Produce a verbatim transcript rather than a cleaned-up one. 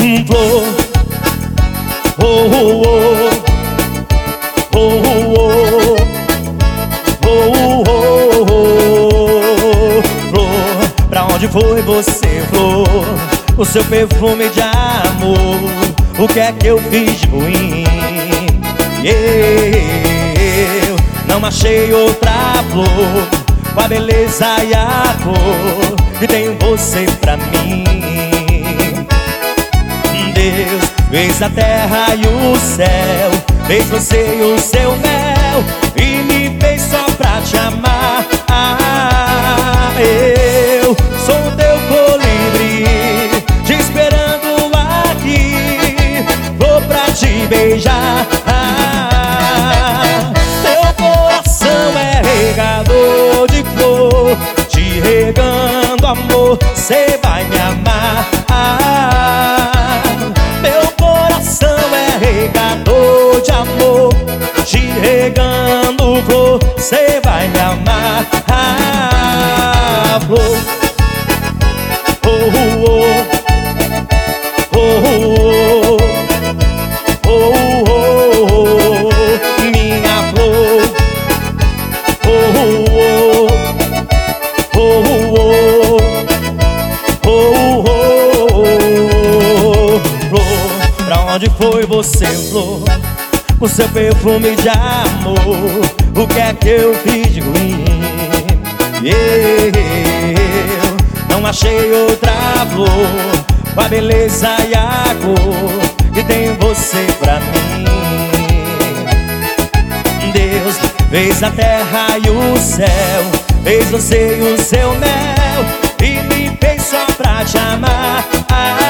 Flor, oh, oh, oh, oh, oh, oh, oh, oh. Flor, pra onde foi você, flor? O seu perfume de amor, o que é que eu fiz de ruim? Eu não achei outra flor com a beleza e a cor que tem você pra mim. Deus fez a terra e o céu, fez você e o seu mel, e me fez só pra te amar. Ah, eu sou teu colibri, te esperando aqui, vou pra te beijar. Ah, teu coração é regador de flor, te regando amor, cê vai me amar. Ah, meu coração é regador de amor, te regando flor, cê vai me amar. Ah, flor, oh, oh, oh, oh, oh, oh, oh, minha flor, oh, oh, oh, oh, oh, oh. Pra onde foi você, flor? O seu perfume de amor, o que é que eu fiz de ruim? Eu não achei outra flor com a beleza e a cor que tem você pra mim. Deus fez a terra e o céu, fez você e o seu mel, e me fez só pra te amar. Ah,